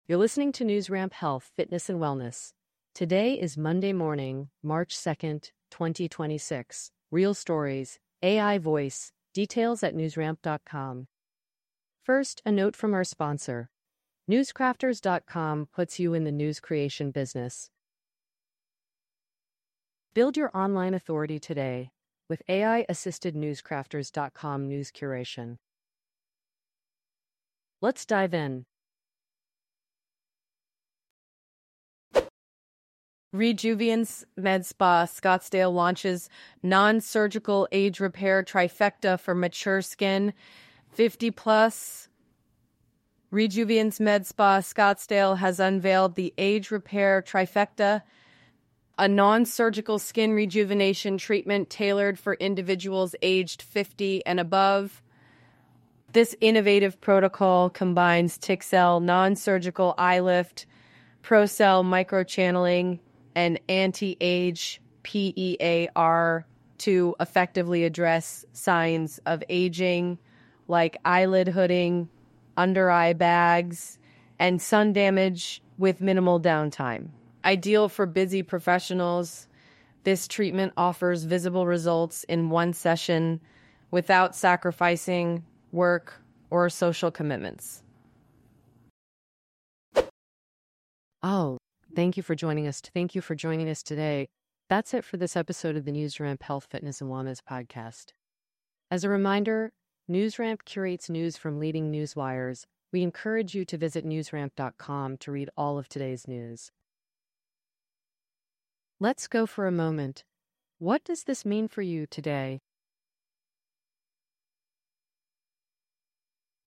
You're listening to NewsRamp Health, Fitness, and Wellness. Today is Monday morning, March 2nd, 2026. Real stories, AI voice, details at newsramp.com. First, a note from our sponsor. Newscrafters.com puts you in the news creation business. Build your online authority today with AI-assisted Newscrafters.com news curation. Let's dive in. Rejuviance Med Spa Scottsdale launches non-surgical age repair trifecta for mature skin, 50 plus. Rejuviance Med Spa Scottsdale has unveiled the age repair trifecta, a non-surgical skin rejuvenation treatment tailored for individuals aged 50 and above. This innovative protocol combines Tixel non-surgical eye lift, ProCell microchanneling, and anti-age PEAR to effectively address signs of aging like eyelid hooding, under-eye bags, and sun damage with minimal downtime. Ideal for busy professionals, this treatment offers visible results in one session without sacrificing work or social commitments. Oh, thank you for joining us. Thank you for joining us today. That's it for this episode of the NewsRamp Health, Fitness, and Wellness podcast. As a reminder, NewsRamp curates news from leading news wires. We encourage you to visit newsramp.com to read all of today's news. Let's go for a moment. What does this mean for you today?